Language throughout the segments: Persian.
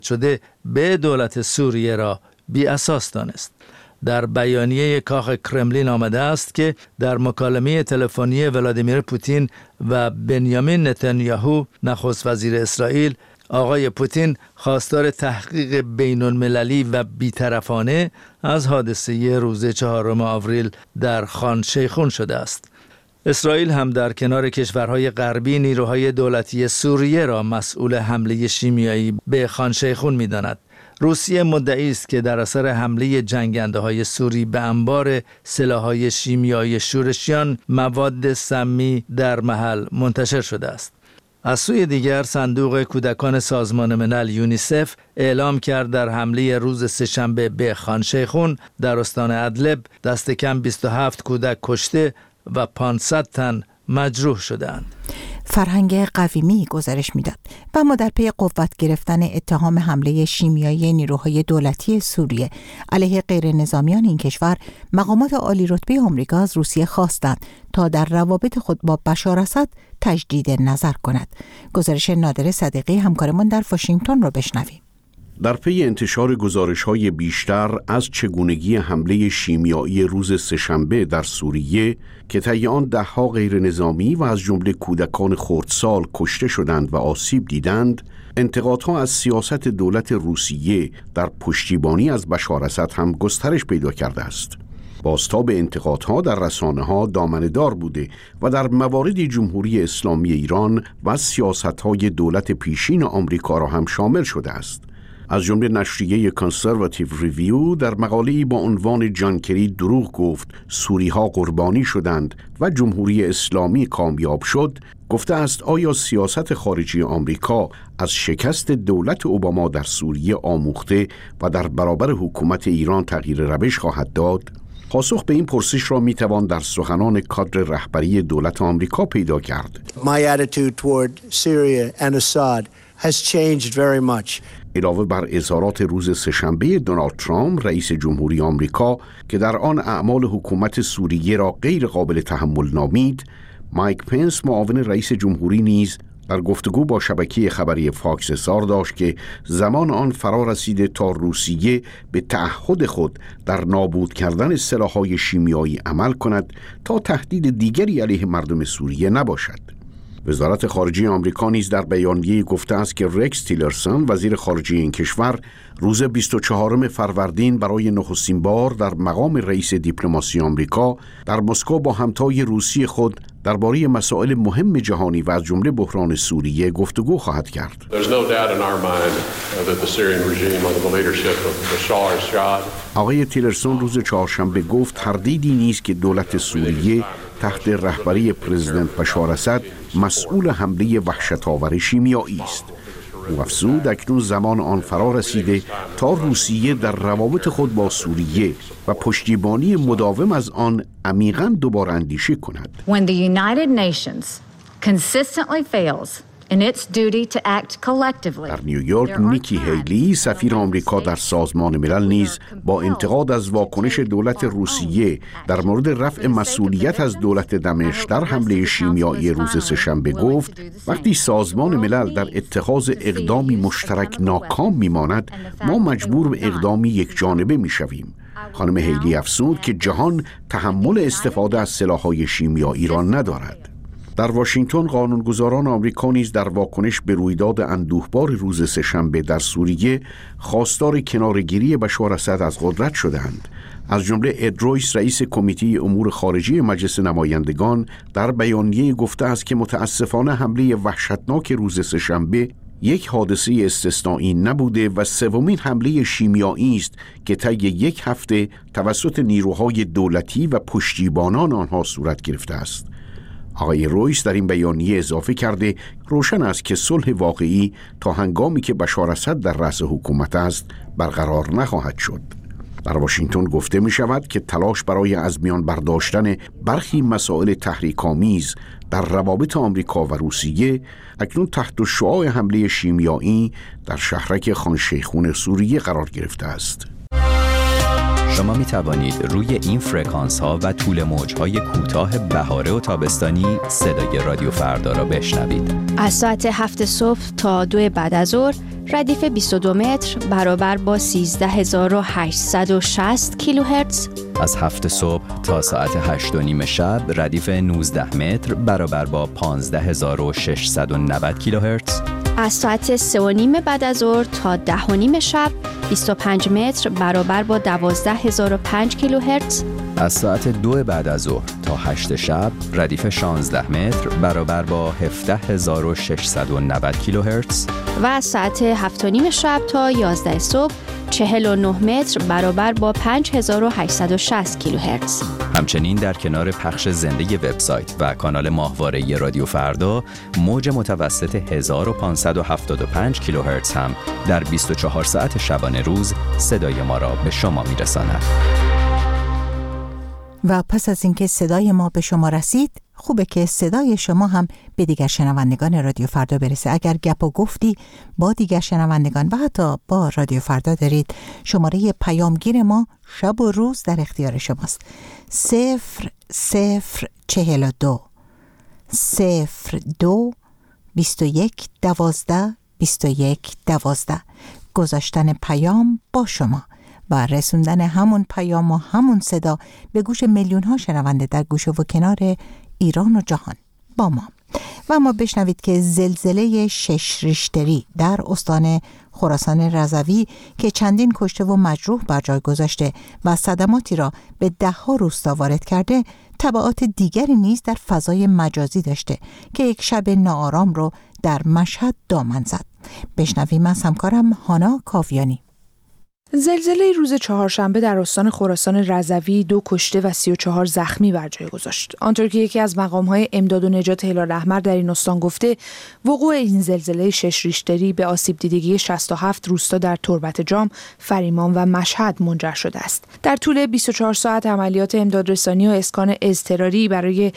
شده به دولت سوریه را بی اساس دانست. در بیانیه کاخ کرملین آمده است که در مکالمه تلفنی ولادیمیر پوتین و بنیامین نتانیاهو نخست وزیر اسرائیل، آقای پوتین خواستار تحقیق بین‌المللی و بی‌طرفانه از حادثه روز 4 آوریل در خان شیخون شده است. اسرائیل هم در کنار کشورهای غربی نیروهای دولتی سوریه را مسئول حمله شیمیایی به خان شیخون می‌داند. روسیه مدعی است که در اثر حمله جنگنده‌های سوری به انبار سلاح‌های شیمیایی شورشیان مواد سمی در محل منتشر شده است. از سوی دیگر صندوق کودکان سازمان ملل یونیسف اعلام کرد در حمله روز سه‌شنبه به خان شیخون در استان ادلب دست کم 27 کودک کشته و 500 تن مجروح شدند. فرهنگ قویمی گزارش میداد و اما در پی قوت گرفتن اتهام حمله شیمیایی نیروهای دولتی سوریه علیه غیر نظامیان این کشور، مقامات عالی رتبه آمریکا از روسیه خواستند تا در روابط خود با بشار اسد تجدید نظر کند. گزارش نادر صدیقی همکارمان در واشنگتن را بشنویم. در پی انتشار گزارش‌های بیشتر از چگونگی حمله شیمیایی روز سه‌شنبه در سوریه که طی آن ده‌ها غیر نظامی و از جمله کودکان خردسال کشته شدند و آسیب دیدند، انتقادها از سیاست دولت روسیه در پشتیبانی از بشار اسد هم گسترش پیدا کرده است. بازتاب انتقادها در رسانه‌ها دامنه‌دار بوده و در مواردی جمهوری اسلامی ایران و سیاست‌های دولت پیشین آمریکا را هم شامل شده است. از جمله نشریه کانسرواتیو ریویو در مقاله‌ای با عنوان جان کری دروغ گفت سوری‌ها قربانی شدند و جمهوری اسلامی کامیاب شد، گفته است آیا سیاست خارجی آمریکا از شکست دولت اوباما در سوریه آموخته و در برابر حکومت ایران تغییر روش خواهد داد؟ پاسخ به این پرسش را میتوان در سخنان کادر رهبری دولت آمریکا پیدا کرد. My attitude toward Syria and Assad has changed very much. علاوه بر اظهارات روز سه‌شنبه دونالد ترامپ رئیس جمهوری آمریکا که در آن اعمال حکومت سوریه را غیر قابل تحمل نامید، مایک پنس معاون رئیس جمهوری نیز در گفتگو با شبکه خبری فاکس اظهار داشت که زمان آن فرا رسیده تا روسیه به تعهد خود در نابود کردن سلاح‌های شیمیایی عمل کند تا تهدید دیگری علیه مردم سوریه نباشد. وزارت خارجه آمریکا نیز در بیانیه‌ای گفته است که رکس تیلرسون وزیر خارجه این کشور روز 24 فروردین برای نخستین بار در مقام رئیس دیپلماسی آمریکا در مسکو با همتای روسی خود درباره مسائل مهم جهانی و از جمله بحران سوریه گفتگو خواهد کرد. آقای تیلرسون روز چهارشنبه گفت تردیدی نیست که دولت سوریه تحت رهبری پرزیدنت بشار اسد مسئول حمله وحشت‌آور شیمیایی است. او افزود اکنون زمان آن فرا رسیده تا روسیه در روابط خود با سوریه و پشتیبانی مداوم از آن عمیقاً دوباره اندیشه کند. When the United Nations consistently fails in its duty to act collectively. در نیویورک نیکی هیلی سفیر آمریکا در سازمان ملل نیز با انتقاد از واکنش دولت روسیه در مورد رفع مسئولیت از دولت دمشق در حمله شیمیایی روز سه‌شنبه گفت وقتی سازمان ملل در اتخاذ اقدامی مشترک ناکام میماند ما مجبور به اقدامی یک جانبه میشویم. خانم هیلی افزود که جهان تحمل استفاده از سلاح‌های شیمیایی را ندارد. در واشنگتن قانونگذاران آمریکا نیز در واکنش به رویداد اندوهبار روز سه‌شنبه در سوریه خواستار کناره‌گیری بشار اسد از قدرت شدند. از جمله اد رویس رئیس کمیته امور خارجه مجلس نمایندگان در بیانیه گفته است که متاسفانه حمله وحشتناک روز سه‌شنبه یک حادثه استثنایی نبوده و سومین حمله شیمیایی است که طی یک هفته توسط نیروهای دولتی و پشتیبانان آنها صورت گرفته است. آقای رویس در این بیانیه اضافه کرده روشن است که صلح واقعی تا هنگامی که بشار اسد در رأس حکومت است برقرار نخواهد شد. در واشنگتن گفته می شود که تلاش برای از میان برداشتن برخی مسائل تحریک‌آمیز در روابط آمریکا و روسیه اکنون تحت شعاع حمله شیمیایی در شهرک خان شیخون سوریه قرار گرفته است. شما می توانید روی این فرکانس ها و طول موج های کوتاه بهاره و تابستانی صدای رادیو فردا را بشنوید. از ساعت 7 صبح تا 2 بعد از ظهر ردیف 22 متر برابر با 13860 کیلوهرتز. از 7 صبح تا ساعت 8 و نیم شب ردیف 19 متر برابر با 15690 کیلوهرتز. از ساعت 3 و نیم بعد از ظهر تا 10 و نیم شب 25 متر برابر با 12005 کیلوهرتز. از ساعت 2 بعد از ظهر تا 8 شب ردیف 16 متر برابر با 17690 کیلوهرتز. و از ساعت 7 و نیم شب تا 11 صبح 49 متر برابر با 5860 کیلوهرتز. همچنین در کنار پخش زنده وبسایت و کانال ماهواره رادیو فردا، موج متوسط 1575 کیلوهرتز هم در 24 ساعت شبانه روز صدای ما را به شما میرساند. و پس از اینکه صدای ما به شما رسید، خوبه که صدای شما هم به دیگر شنوندگان رادیو فردا برسه. اگر گپ و گفتی با دیگر شنوندگان و حتی با رادیو فردا دارید، شماره پیامگیر ما شب و روز در اختیار شماست. 0042 02 21 12 21 12. گذاشتن پیام با شما و رسوندن همون پیام و همون صدا به گوش میلیون ها شنونده در گوشه و کنار ایران و جهان با ما. و ما بشنوید که زلزله 6 ریشتری در استان خراسان رضوی که چندین کشته و مجروح بر جای گذاشته و صدماتی را به 10 روستا وارد کرده، تبعات دیگری نیز در فضای مجازی داشته که یک شب ناآرام رو در مشهد دامن زد. بشنویم از همکارم هانا کاویانی. زلزله روز چهارشنبه در استان خراسان رضوی 2 کشته و 34 زخمی بر جای گذاشت. آنطور که یکی از مقام‌های امداد و نجات هلال احمر در این استان گفته، وقوع این زلزله 6 ریشتری به آسیب دیدگی 67 روستا در تربت جام، فریمان و مشهد منجر شده است. در طول 24 ساعت عملیات امدادرسانی و اسکان اضطراری برای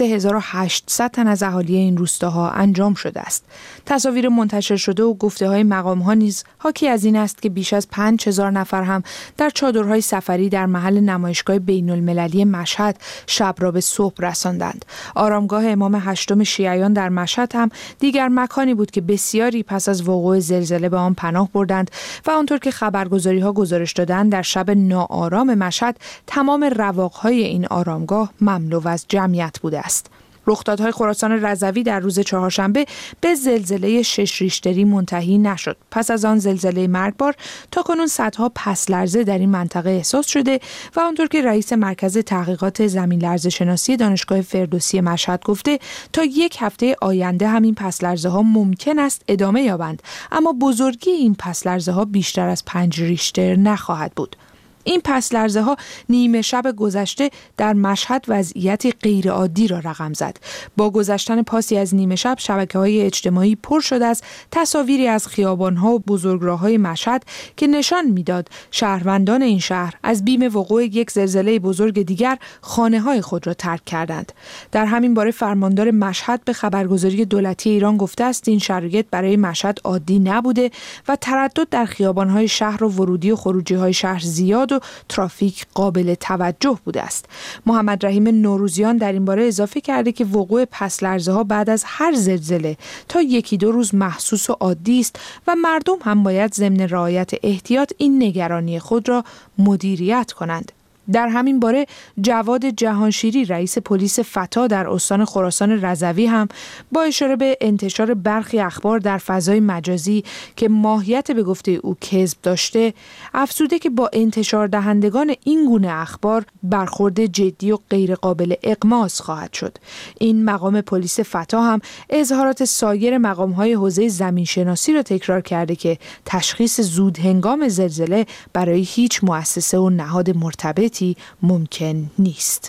3800 تن از اهالی این روستاها انجام شده است. تصاویر منتشر شده و گفته‌های مقام‌ها نیز حاکی از این است که بیش از 5000 نفر هم در چادرهای سفری در محل نمایشگاه بین‌المللی مشهد شب را به صبح رساندند. آرامگاه امام هشتم شیعیان در مشهد هم دیگر مکانی بود که بسیاری پس از وقوع زلزله به آن پناه بردند و آنطور که خبرگزاری‌ها گزارش دادند، در شب ناآرام مشهد تمام رواق‌های این آرامگاه مملو از جمعیت بوده است. رخدادهای خراسان رضوی در روز چهارشنبه به زلزله 6 ریشتری منتهی نشد. پس از آن زلزله مرگبار تاکنون صدها پس لرزه در این منطقه احساس شده و آنطور که رئیس مرکز تحقیقات زمین لرزه شناسی دانشگاه فردوسی مشهد گفته، تا 1 هفته آینده همین پس لرزه ها ممکن است ادامه یابند، اما بزرگی این پس لرزه ها بیشتر از 5 ریشتر نخواهد بود. این پس لرزه ها نیمه شب گذشته در مشهد وضعیتی غیرعادی را رقم زد. با گذشتن پاسی از نیمه شب، شبکه‌های اجتماعی پر شد از تصاویری از خیابان‌ها و بزرگراه‌های مشهد که نشان می‌داد شهروندان این شهر از بیم وقوع یک زلزله بزرگ دیگر خانه‌های خود را ترک کردند. در همین باره فرماندار مشهد به خبرگزاری دولتی ایران گفته است این شرایط برای مشهد عادی نبوده و تردد در خیابان‌های شهر و ورودی و خروجی‌های شهر زیاد و ترافیک قابل توجه بوده است. محمد رحیم نوروزیان در این باره اضافه کرده که وقوع پس لرزه ها بعد از هر زلزله تا 1-2 روز محسوس و عادی است و مردم هم باید ضمن رعایت احتیاط این نگرانی خود را مدیریت کنند. در همین باره جواد جهانشیری رئیس پلیس فتا در استان خراسان رضوی هم با اشاره به انتشار برخی اخبار در فضای مجازی که ماهیت به گفته او کذب داشته، افزوده که با انتشار دهندگان این گونه اخبار برخورد جدی و غیر قابل اغماس خواهد شد. این مقام پلیس فتا هم اظهارات سایر مقام‌های حوزه زمینشناسی را تکرار کرده که تشخیص زود هنگام زلزله برای هیچ مؤسسه و نهاد مرتبط ممکن نیست.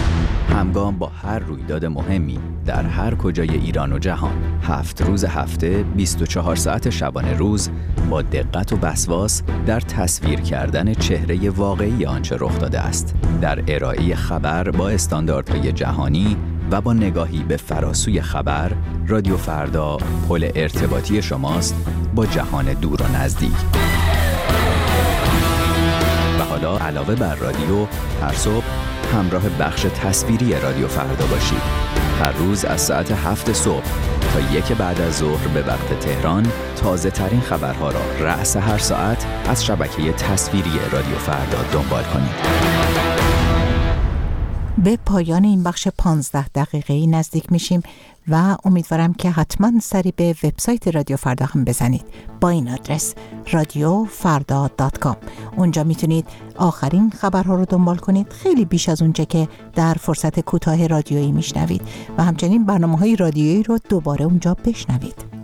همگام با هر رویداد مهمی در هر کجای ایران و جهان، 7 روز هفته 24 ساعت شبانه روز با دقت و وسواس در تصویر کردن چهره واقعی آنچه رخ داده است، در ارائه خبر با استانداردهای جهانی و با نگاهی به فراسوی خبر، رادیو فردا پل ارتباطی شماست با جهان دور و نزدیک. حالا علاوه بر رادیو هر صبح همراه بخش تصویری رادیو فردا باشید. هر روز از ساعت 7 صبح تا 1 بعد از ظهر به وقت تهران تازه ترین خبرها را رأس هر ساعت از شبکه تصویری رادیو فردا دنبال کنید. به پایان این بخش 15 دقیقه‌ای نزدیک میشیم و امیدوارم که حتما سری به وبسایت رادیو فردا هم بزنید با این آدرس radiofarda.com. اونجا میتونید آخرین خبرها رو دنبال کنید، خیلی بیش از اونچه که در فرصت کوتاه رادیویی میشنوید و همچنین برنامه‌های رادیویی رو دوباره اونجا بشنوید.